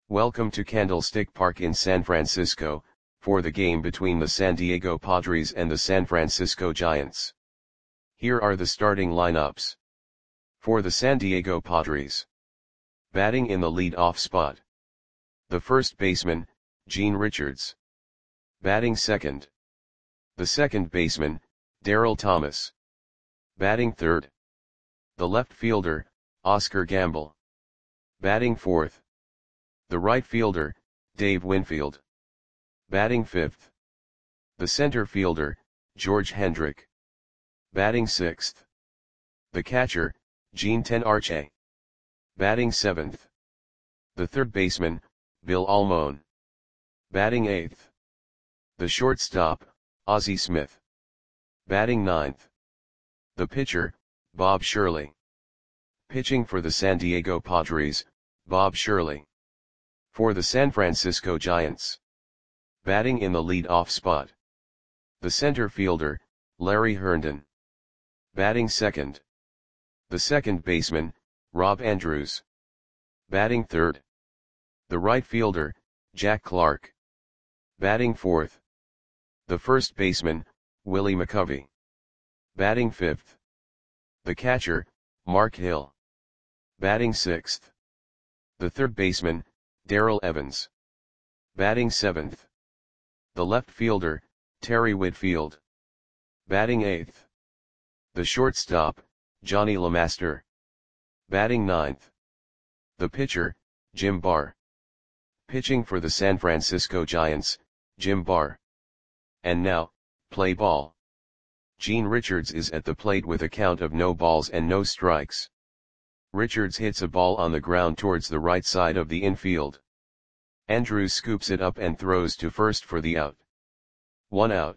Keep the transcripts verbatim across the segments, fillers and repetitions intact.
Welcome to Candlestick Park in San Francisco, for the game between the San Diego Padres and the San Francisco Giants. Here are the starting lineups. For the San Diego Padres. Batting in the lead-off spot. The first baseman, Gene Richards. Batting second. The second baseman, Darryl Thomas. Batting third. The left fielder, Oscar Gamble. Batting fourth. The right fielder, Dave Winfield. Batting fifth. The center fielder, George Hendrick. Batting sixth. The catcher, Gene Tenarche. Batting seventh. The third baseman, Bill Almon. Batting eighth. The shortstop, Ozzie Smith. Batting ninth. The pitcher, Bob Shirley. Pitching for the San Diego Padres, Bob Shirley. For the San Francisco Giants. Batting in the lead-off spot. The center fielder, Larry Herndon. Batting second. The second baseman, Rob Andrews. Batting third. The right fielder, Jack Clark. Batting fourth. The first baseman, Willie McCovey. Batting fifth. The catcher, Mark Hill. Batting sixth. The third baseman, Darrell Evans. Batting seventh. The left fielder, Terry Whitfield. Batting eighth. The shortstop, Johnny LeMaster. Batting ninth. The pitcher, Jim Barr. Pitching for the San Francisco Giants, Jim Barr. And now, play ball. Gene Richards is at the plate with a count of no balls and no strikes. Richards hits a ball on the ground towards the right side of the infield. Andrews scoops it up and throws to first for the out. One out.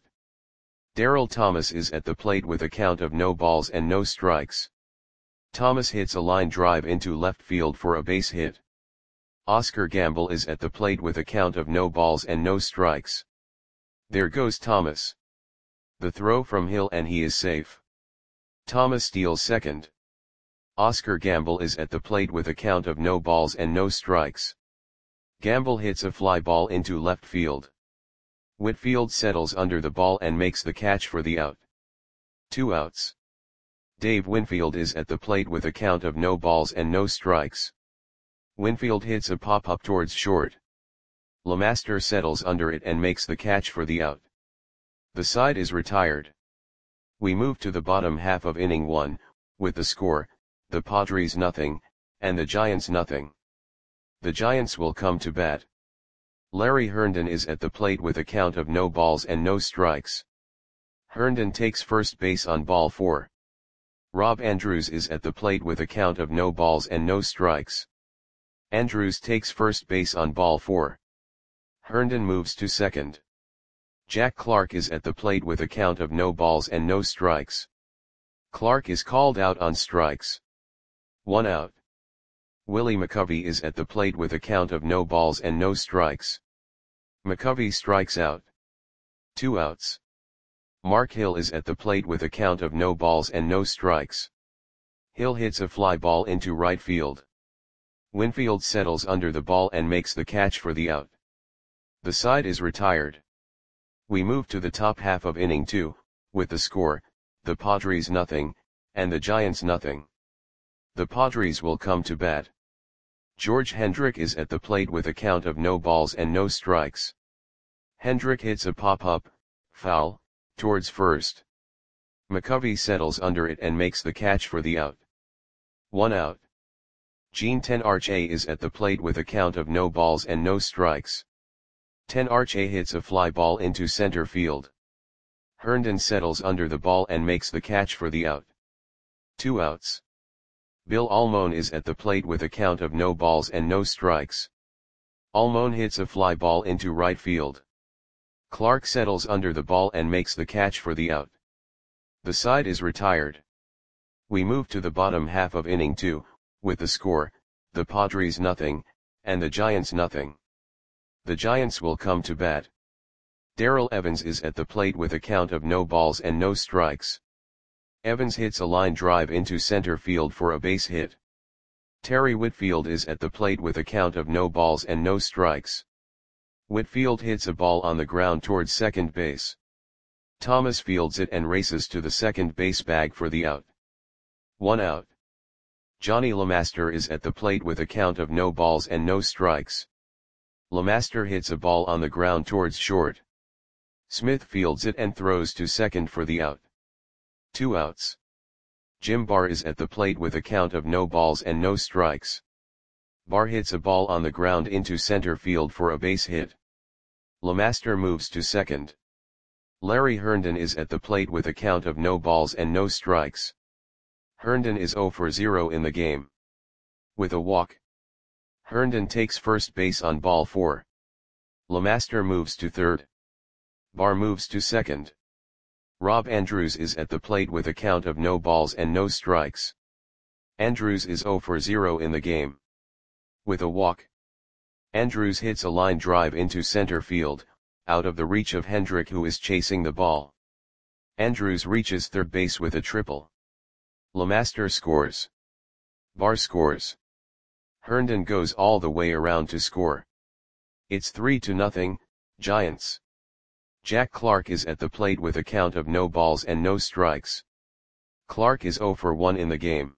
Darryl Thomas is at the plate with a count of no balls and no strikes. Thomas hits a line drive into left field for a base hit. Oscar Gamble is at the plate with a count of no balls and no strikes. There goes Thomas. The throw from Hill and he is safe. Thomas steals second. Oscar Gamble is at the plate with a count of no balls and no strikes. Gamble hits a fly ball into left field. Whitfield settles under the ball and makes the catch for the out. Two outs. Dave Winfield is at the plate with a count of no balls and no strikes. Winfield hits a pop-up towards short. LeMaster settles under it and makes the catch for the out. The side is retired. We move to the bottom half of inning one, with the score, the Padres nothing, and the Giants nothing. The Giants will come to bat. Larry Herndon is at the plate with a count of no balls and no strikes. Herndon takes first base on ball four. Rob Andrews is at the plate with a count of no balls and no strikes. Andrews takes first base on ball four. Herndon moves to second. Jack Clark is at the plate with a count of no balls and no strikes. Clark is called out on strikes. One out. Willie McCovey is at the plate with a count of no balls and no strikes. McCovey strikes out. Two outs. Mark Hill is at the plate with a count of no balls and no strikes. Hill hits a fly ball into right field. Winfield settles under the ball and makes the catch for the out. The side is retired. We move to the top half of inning two, with the score, the Padres nothing, and the Giants nothing. The Padres will come to bat. George Hendrick is at the plate with a count of no balls and no strikes. Hendrick hits a pop-up, foul, towards first. McCovey settles under it and makes the catch for the out. One out. Gene Tenarche is at the plate with a count of no balls and no strikes. Tenarche hits a fly ball into center field. Herndon settles under the ball and makes the catch for the out. Two outs. Bill Almon is at the plate with a count of no balls and no strikes. Almon hits a fly ball into right field. Clark settles under the ball and makes the catch for the out. The side is retired. We move to the bottom half of inning two, with the score, the Padres nothing, and the Giants nothing. The Giants will come to bat. Darrell Evans is at the plate with a count of no balls and no strikes. Evans hits a line drive into center field for a base hit. Terry Whitfield is at the plate with a count of no balls and no strikes. Whitfield hits a ball on the ground towards second base. Thomas fields it and races to the second base bag for the out. One out. Johnny LeMaster is at the plate with a count of no balls and no strikes. LeMaster hits a ball on the ground towards short. Smith fields it and throws to second for the out. Two outs. Jim Barr is at the plate with a count of no balls and no strikes. Barr hits a ball on the ground into center field for a base hit. LeMaster moves to second. Larry Herndon is at the plate with a count of no balls and no strikes. Herndon is zero for zero in the game. With a walk, Herndon takes first base on ball four. LeMaster moves to third. Barr moves to second. Rob Andrews is at the plate with a count of no balls and no strikes. Andrews is zero for zero in the game. With a walk, Andrews hits a line drive into center field, out of the reach of Hendrick, who is chasing the ball. Andrews reaches third base with a triple. LeMaster scores. Barr scores. Herndon goes all the way around to score. It's three to nothing, Giants. Jack Clark is at the plate with a count of no balls and no strikes. Clark is zero for one in the game.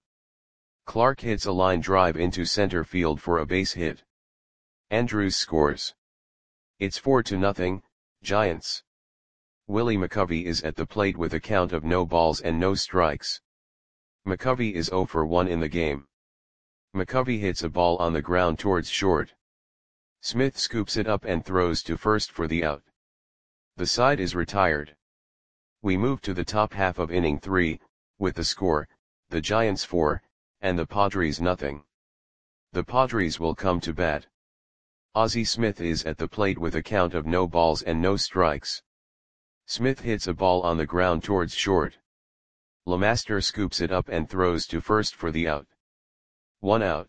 Clark hits a line drive into center field for a base hit. Andrews scores. It's four to nothing, Giants. Willie McCovey is at the plate with a count of no balls and no strikes. McCovey is zero for one in the game. McCovey hits a ball on the ground towards short. Smith scoops it up and throws to first for the out. The side is retired. We move to the top half of inning three, with the score, the Giants four, and the Padres nothing. The Padres will come to bat. Ozzie Smith is at the plate with a count of no balls and no strikes. Smith hits a ball on the ground towards short. LeMaster scoops it up and throws to first for the out. One out.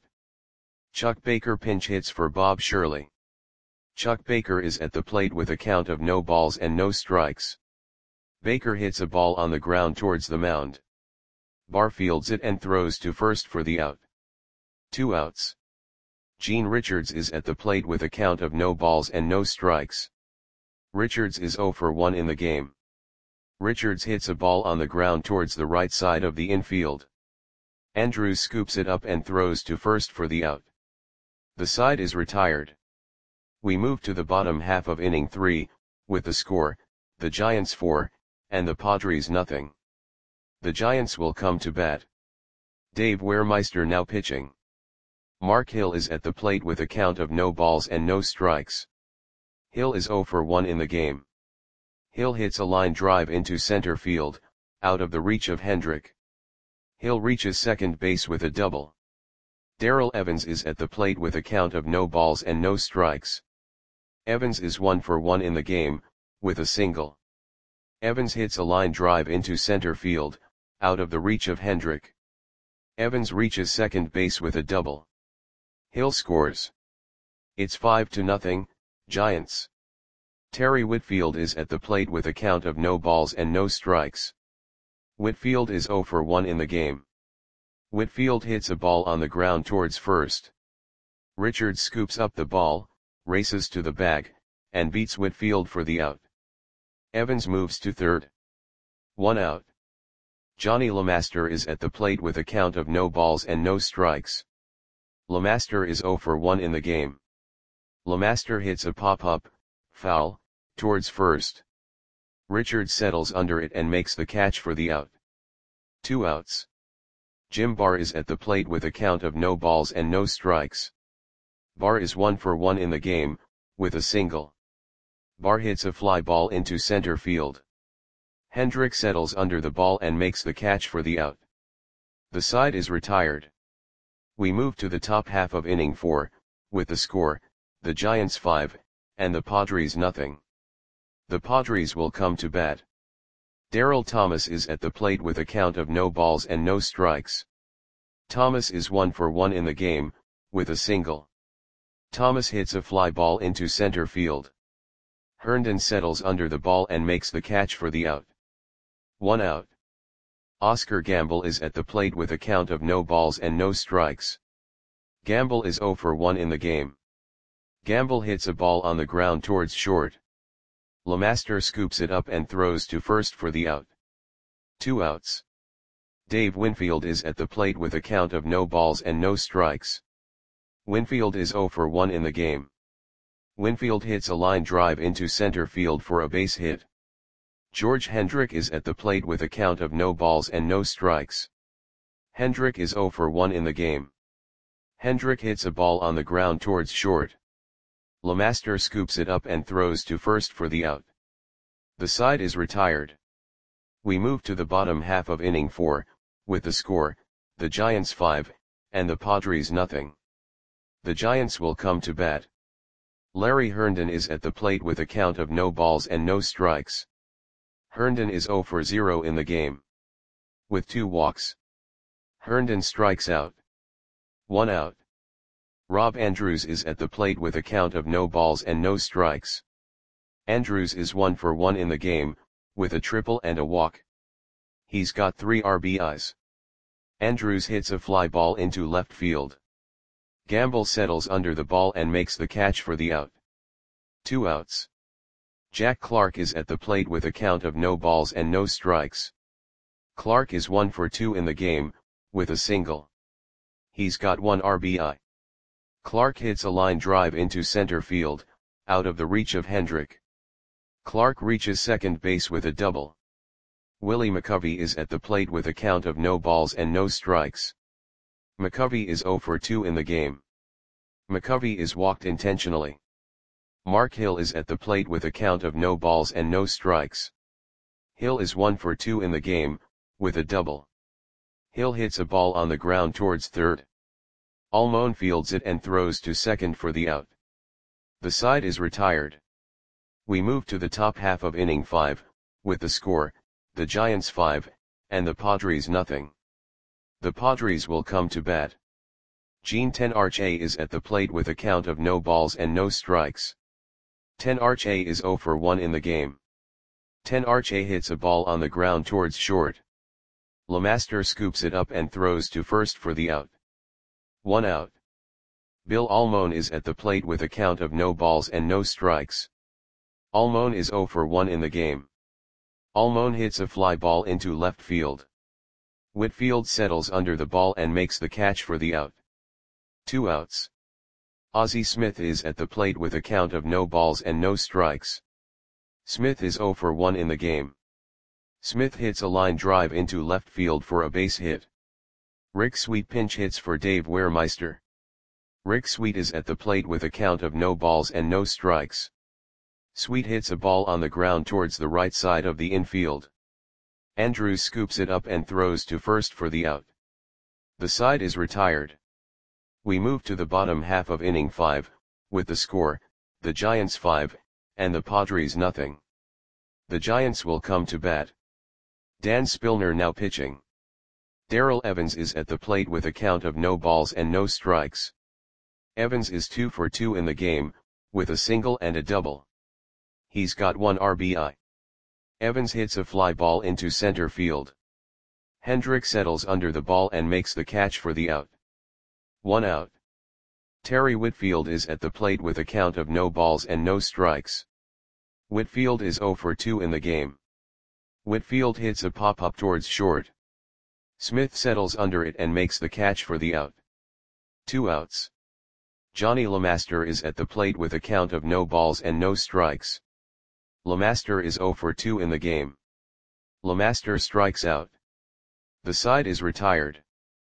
Chuck Baker pinch hits for Bob Shirley. Chuck Baker is at the plate with a count of no balls and no strikes. Baker hits a ball on the ground towards the mound. Barr fields it and throws to first for the out. Two outs. Gene Richards is at the plate with a count of no balls and no strikes. Richards is zero for one in the game. Richards hits a ball on the ground towards the right side of the infield. Andrews scoops it up and throws to first for the out. The side is retired. We move to the bottom half of inning three, with the score, the Giants four, and the Padres nothing. The Giants will come to bat. Dave Wehrmeister now pitching. Mark Hill is at the plate with a count of no balls and no strikes. Hill is zero for one in the game. Hill hits a line drive into center field, out of the reach of Hendrick. Hill reaches second base with a double. Darrell Evans is at the plate with a count of no balls and no strikes. Evans is one for one in the game, with a single. Evans hits a line drive into center field, out of the reach of Hendrick. Evans reaches second base with a double. Hill scores. It's five to nothing, Giants. Terry Whitfield is at the plate with a count of no balls and no strikes. Whitfield is zero for one in the game. Whitfield hits a ball on the ground towards first. Richards scoops up the ball, races to the bag, and beats Whitfield for the out. Evans moves to third. One out. Johnny LeMaster is at the plate with a count of no balls and no strikes. LeMaster is zero for one in the game. LeMaster hits a pop-up, foul, towards first. Richards settles under it and makes the catch for the out. Two outs. Jim Barr is at the plate with a count of no balls and no strikes. Barr is one for one in the game, with a single. Barr hits a fly ball into center field. Hendrick settles under the ball and makes the catch for the out. The side is retired. We move to the top half of inning four, with the score, the Giants five, and the Padres nothing. The Padres will come to bat. Darrell Thomas is at the plate with a count of no balls and no strikes. Thomas is one for one in the game, with a single. Thomas hits a fly ball into center field. Herndon settles under the ball and makes the catch for the out. One out. Oscar Gamble is at the plate with a count of no balls and no strikes. Gamble is zero for one in the game. Gamble hits a ball on the ground towards short. Lemaster scoops it up and throws to first for the out. Two outs. Dave Winfield is at the plate with a count of no balls and no strikes. Winfield is zero for one in the game. Winfield hits a line drive into center field for a base hit. George Hendrick is at the plate with a count of no balls and no strikes. Hendrick is zero for one in the game. Hendrick hits a ball on the ground towards short. Lemaster scoops it up and throws to first for the out. The side is retired. We move to the bottom half of inning four, with the score, the Giants five, and the Padres nothing. The Giants will come to bat. Larry Herndon is at the plate with a count of no balls and no strikes. Herndon is zero for zero in the game. With two walks. Herndon strikes out. One out. Rob Andrews is at the plate with a count of no balls and no strikes. Andrews is one for one in the game, with a triple and a walk. He's got three R B Is. Andrews hits a fly ball into left field. Gamble settles under the ball and makes the catch for the out. Two outs. Jack Clark is at the plate with a count of no balls and no strikes. Clark is one for two in the game, with a single. He's got one R B I. Clark hits a line drive into center field, out of the reach of Hendrick. Clark reaches second base with a double. Willie McCovey is at the plate with a count of no balls and no strikes. McCovey is zero for two in the game. McCovey is walked intentionally. Mark Hill is at the plate with a count of no balls and no strikes. Hill is one for two in the game, with a double. Hill hits a ball on the ground towards third. Almon fields it and throws to second for the out. The side is retired. We move to the top half of inning five, with the score, the Giants five, and the Padres nothing. The Padres will come to bat. Gene Tenarche is at the plate with a count of no balls and no strikes. Tenarche is zero for one in the game. Tenarche hits a ball on the ground towards short. Lemaster scoops it up and throws to first for the out. One out. Bill Almon is at the plate with a count of no balls and no strikes. Almon is zero for one in the game. Almon hits a fly ball into left field. Whitfield settles under the ball and makes the catch for the out. Two outs. Ozzie Smith is at the plate with a count of no balls and no strikes. Smith is zero for one in the game. Smith hits a line drive into left field for a base hit. Rick Sweet pinch hits for Dave Wehrmeister. Rick Sweet is at the plate with a count of no balls and no strikes. Sweet hits a ball on the ground towards the right side of the infield. Andrews scoops it up and throws to first for the out. The side is retired. We move to the bottom half of inning five, with the score, the Giants five, and the Padres nothing. The Giants will come to bat. Dan Spillner now pitching. Darrell Evans is at the plate with a count of no balls and no strikes. Evans is two for two in the game, with a single and a double. He's got one R B I. Evans hits a fly ball into center field. Hendrick settles under the ball and makes the catch for the out. One out. Terry Whitfield is at the plate with a count of no balls and no strikes. Whitfield is zero for two in the game. Whitfield hits a pop-up towards short. Smith settles under it and makes the catch for the out. Two outs. Johnny Lemaster is at the plate with a count of no balls and no strikes. Lemaster is zero for two in the game. Lemaster strikes out. The side is retired.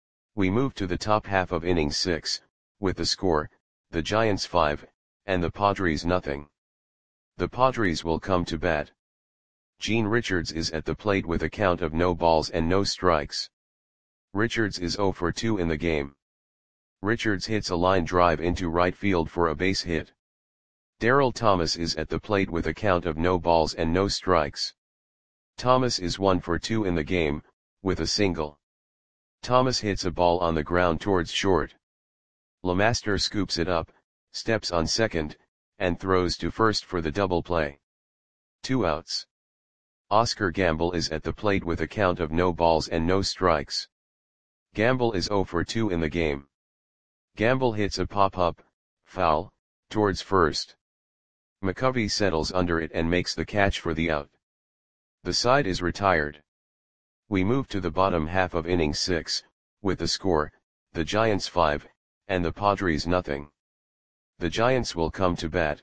We move to the top half of inning six, with the score, the Giants five, and the Padres nothing. The Padres will come to bat. Gene Richards is at the plate with a count of no balls and no strikes. Richards is zero for two in the game. Richards hits a line drive into right field for a base hit. Darrell Thomas is at the plate with a count of no balls and no strikes. Thomas is one for two in the game, with a single. Thomas hits a ball on the ground towards short. Lemaster scoops it up, steps on second, and throws to first for the double play. Two outs. Oscar Gamble is at the plate with a count of no balls and no strikes. Gamble is zero for two in the game. Gamble hits a pop-up, foul, towards first. McCovey settles under it and makes the catch for the out. The side is retired. We move to the bottom half of inning six, with the score, the Giants five, and the Padres nothing. The Giants will come to bat.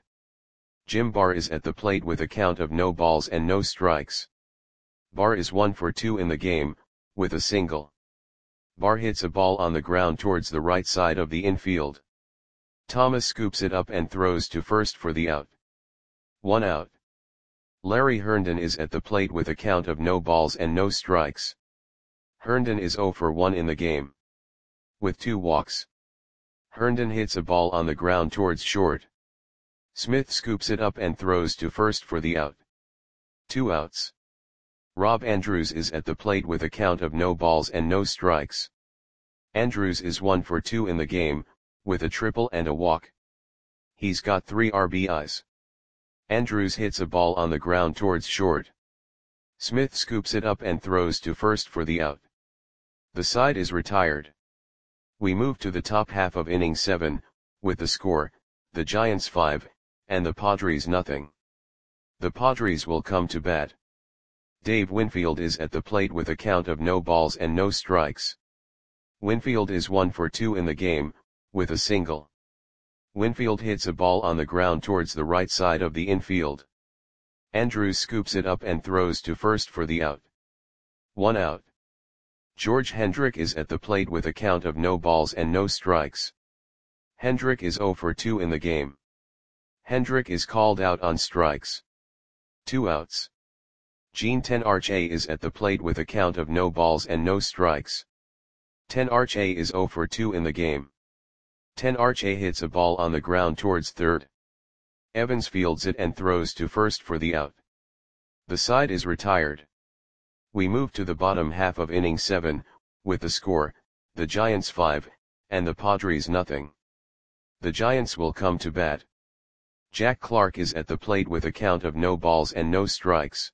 Jim Barr is at the plate with a count of no balls and no strikes. Barr is one for two in the game, with a single. Barr hits a ball on the ground towards the right side of the infield. Thomas scoops it up and throws to first for the out. One out. Larry Herndon is at the plate with a count of no balls and no strikes. Herndon is zero for one in the game. With two walks. Herndon hits a ball on the ground towards short. Smith scoops it up and throws to first for the out. Two outs. Rob Andrews is at the plate with a count of no balls and no strikes. Andrews is one for two in the game, with a triple and a walk. He's got three R B Is. Andrews hits a ball on the ground towards short. Smith scoops it up and throws to first for the out. The side is retired. We move to the top half of inning seven, with the score, the Giants five, and the Padres nothing. The Padres will come to bat. Dave Winfield is at the plate with a count of no balls and no strikes. Winfield is one for two in the game, with a single. Winfield hits a ball on the ground towards the right side of the infield. Andrews scoops it up and throws to first for the out. One out. George Hendrick is at the plate with a count of no balls and no strikes. Hendrick is zero for two in the game. Hendrick is called out on strikes. Two outs. Gene Tenarche is at the plate with a count of no balls and no strikes. Tenarche is zero for two in the game. Tenarche hits a ball on the ground towards third. Evans fields it and throws to first for the out. The side is retired. We move to the bottom half of inning seven, with the score, the Giants five, and the Padres nothing. The Giants will come to bat. Jack Clark is at the plate with a count of no balls and no strikes.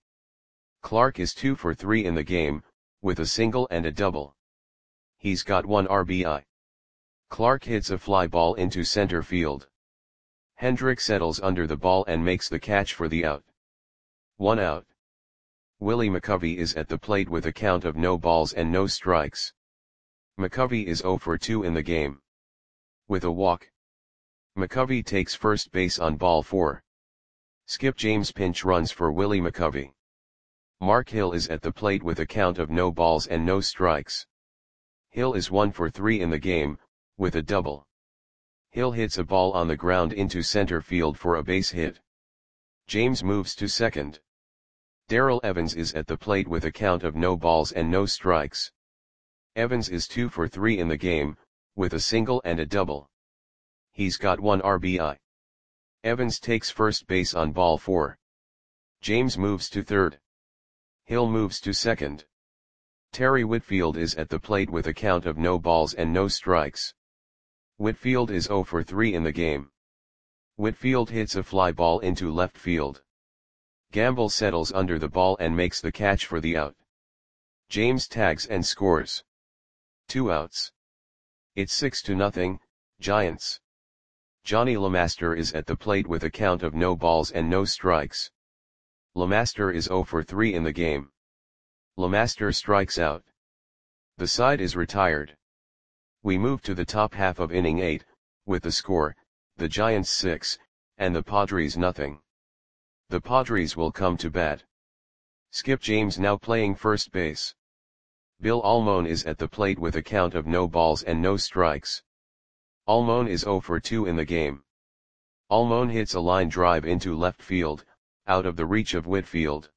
Clark is two for three in the game, with a single and a double. He's got one R B I. Clark hits a fly ball into center field. Hendrick settles under the ball and makes the catch for the out. One out. Willie McCovey is at the plate with a count of no balls and no strikes. McCovey is zero for two in the game. With a walk. McCovey takes first base on ball four. Skip James pinch runs for Willie McCovey. Mark Hill is at the plate with a count of no balls and no strikes. Hill is one for three in the game, with a double. Hill hits a ball on the ground into center field for a base hit. James moves to second. Darrell Evans is at the plate with a count of no balls and no strikes. Evans is two for three in the game, with a single and a double. He's got one R B I. Evans takes first base on ball four. James moves to third. Hill moves to second. Terry Whitfield is at the plate with a count of no balls and no strikes. Whitfield is zero for three in the game. Whitfield hits a fly ball into left field. Gamble settles under the ball and makes the catch for the out. James tags and scores. Two outs. It's six to nothing, Giants. Johnny LeMaster is at the plate with a count of no balls and no strikes. LeMaster is zero for three in the game. LeMaster strikes out. The side is retired. We move to the top half of inning eight, with the score, the Giants six, and the Padres nothing. The Padres will come to bat. Skip James now playing first base. Bill Almon is at the plate with a count of no balls and no strikes. Almon is zero for two in the game. Almon hits a line drive into left field, out of the reach of Whitfield.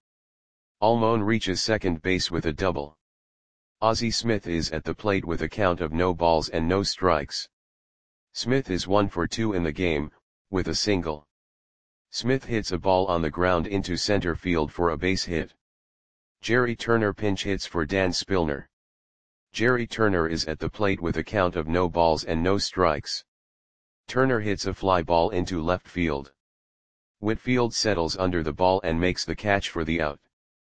Almon reaches second base with a double. Ozzie Smith is at the plate with a count of no balls and no strikes. Smith is one for two in the game, with a single. Smith hits a ball on the ground into center field for a base hit. Jerry Turner pinch hits for Dan Spillner. Jerry Turner is at the plate with a count of no balls and no strikes. Turner hits a fly ball into left field. Whitfield settles under the ball and makes the catch for the out.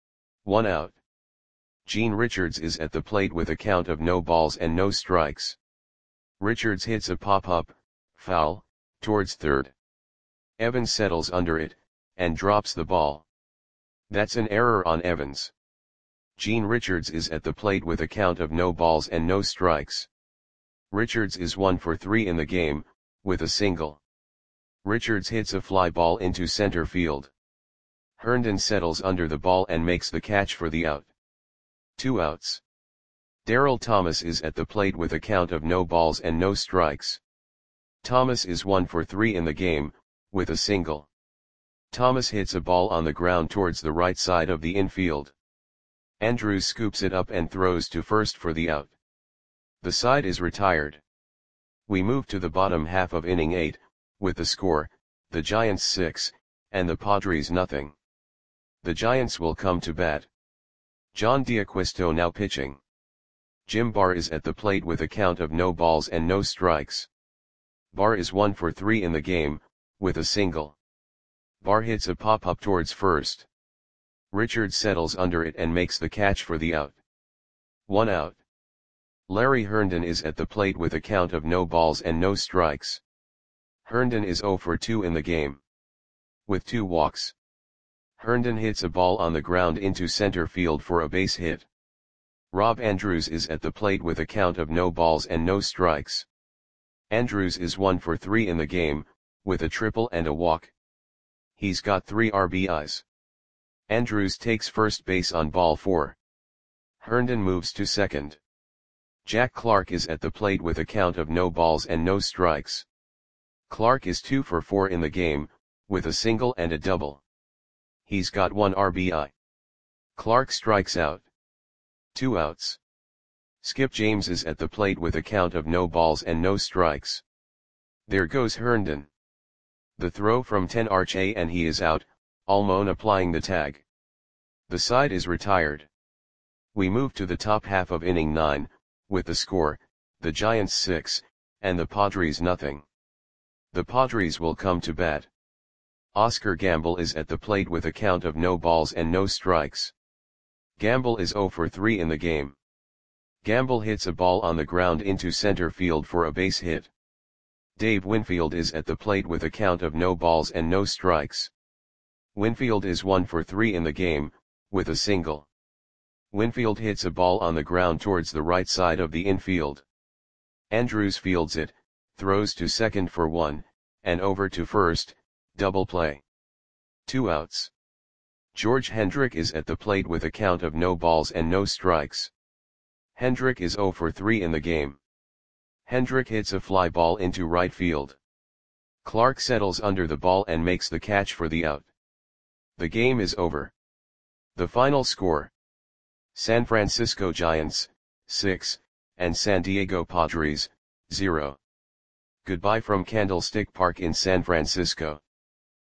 One out. Gene Richards is at the plate with a count of no balls and no strikes. Richards hits a pop-up, foul, towards third. Evans settles under it, and drops the ball. That's an error on Evans. Gene Richards is at the plate with a count of no balls and no strikes. Richards is one for three in the game, with a single. Richards hits a fly ball into center field. Herndon settles under the ball and makes the catch for the out. Two outs. Darryl Thomas is at the plate with a count of no balls and no strikes. Thomas is one for three in the game, with a single. Thomas hits a ball on the ground towards the right side of the infield. Andrews scoops it up and throws to first for the out. The side is retired. We move to the bottom half of inning eight, with the score, the Giants six, and the Padres nothing. The Giants will come to bat. John D'Acquisto now pitching. Jim Barr is at the plate with a count of no balls and no strikes. Barr is one for three in the game, with a single. Barr hits a pop-up towards first. Richards settles under it and makes the catch for the out. One out. Larry Herndon is at the plate with a count of no balls and no strikes. Herndon is zero for two in the game, with two walks. Herndon hits a ball on the ground into center field for a base hit. Rob Andrews is at the plate with a count of no balls and no strikes. Andrews is one for three in the game, with a triple and a walk. He's got three R B Is. Andrews takes first base on ball four. Herndon moves to second. Jack Clark is at the plate with a count of no balls and no strikes. Clark is two for four in the game, with a single and a double. He's got one R B I. Clark strikes out. Two outs. Skip James is at the plate with a count of no balls and no strikes. There goes Herndon. The throw from ten Arche and he is out, Almon applying the tag. The side is retired. We move to the top half of inning nine, with the score, the Giants six, and the Padres nothing. The Padres will come to bat. Oscar Gamble is at the plate with a count of no balls and no strikes. Gamble is zero for three in the game. Gamble hits a ball on the ground into center field for a base hit. Dave Winfield is at the plate with a count of no balls and no strikes. Winfield is one for three in the game, with a single. Winfield hits a ball on the ground towards the right side of the infield. Andrews fields it, throws to second for one, and over to first, double play. Two outs. George Hendrick is at the plate with a count of no balls and no strikes. Hendrick is zero for three in the game. Hendrick hits a fly ball into right field. Clark settles under the ball and makes the catch for the out. The game is over. The final score: San Francisco Giants, six, and San Diego Padres, zero. Goodbye from Candlestick Park in San Francisco.